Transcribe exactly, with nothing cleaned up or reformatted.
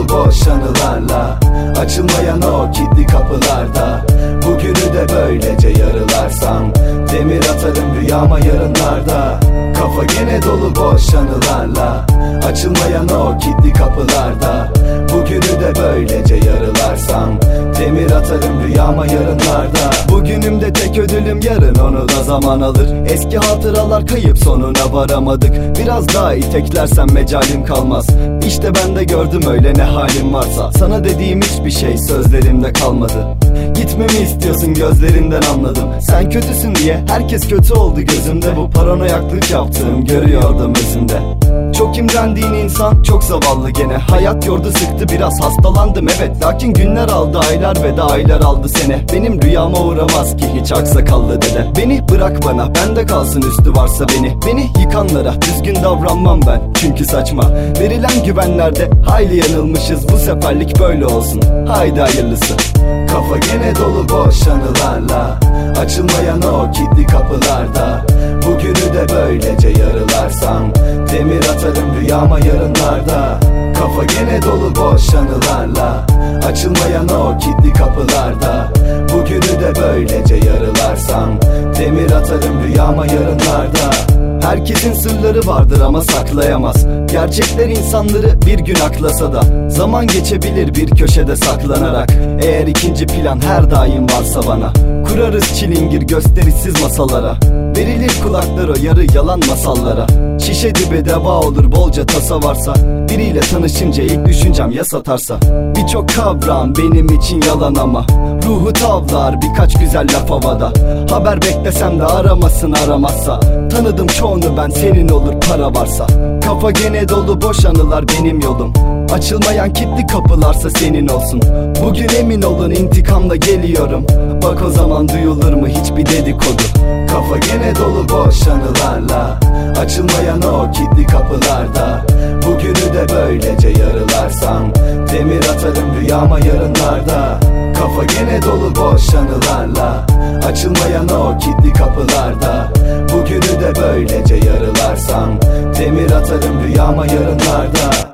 dolu boş anılarla, açılmayan o kilitli kapılarda. Bugünü de böylece yarılarsam, demir atarım rüyama yarınlarda. Kafa gene dolu boş anılarla, açılmayan o kilitli kapılarda. Bugünü de böylece yarılarsam, demir atarım rüyama yarınlarda. Bugünümde tek ödülüm yarın, onu da zaman alır. Eski hatıralar kayıp, sonuna varamadık. Biraz daha iteklersem mecalim kalmaz. İşte ben de gördüm öyle ne halim varsa. Sana dediğim hiçbir şey sözlerimde kalmadı. Gitmemi istiyorsun, gözlerinden anladım. Sen kötüsün diye herkes kötü oldu gözümde. Bu paranoyaklık yaptığım görüyordum özünde. Çok imrendiğin insan çok zavallı gene. Hayat yordu sıktı, biraz hastalandım evet. Lakin günler aldı aylar ve de aylar aldı sene. Benim rüyama uğramaz ki hiç aksakallı dede. Beni bırak bana, bende kalsın üstü varsa beni. Beni yıkanlara düzgün davranmam ben, çünkü saçma. Verilen güvenlerde hayli yanılmışız. Bu seferlik böyle olsun, haydi hayırlısı. Kafa gene dolu boş anılarla, açılmayan o kilitli kapılarda. Bugünü de böylece yarılarsam, demir atarım rüyama yarınlarda. Kafa gene dolu boş anılarla, açılmayan o kilitli kapılarda. Bugünü de böylece yarılarsam, demir atarım rüyama yarınlarda. Herkesin sırları vardır ama saklayamaz. Gerçekler insanları bir gün aklasa da zaman geçebilir bir köşede saklanarak. Eğer ikinci plan her daim varsa bana, kurarız çilingir gösterişsiz masalara. Verilir kulaklar o yarı yalan masallara. Şişe dibi deva olur bolca tasa varsa. Biriyle tanışınca ilk düşüncem ya satarsa. Birçok kavram benim için yalan ama ruhu tavlar birkaç güzel laf havada. Haber beklesem de aramasın aramazsa. Tanıdım çoğunu ben, senin olur para varsa. Kafa gene dolu boş anılar benim yolum. Açılmayan kilitli kapılarsa senin olsun. Bugün emin olun intikamla geliyorum. Bak o zaman duyulur mu hiçbir dedikodu. Kafa gene dolu boş anılarla, açılmayan o kilitli kapılarda. Bugünü de böylece yarılarsam, demir atarım rüyama yarınlarda. Kafa gene dolu boş anılarla, açılmayan o kilitli kapılarda. Bugünü de böylece yarılarsam, demir atarım rüyama yarınlarda.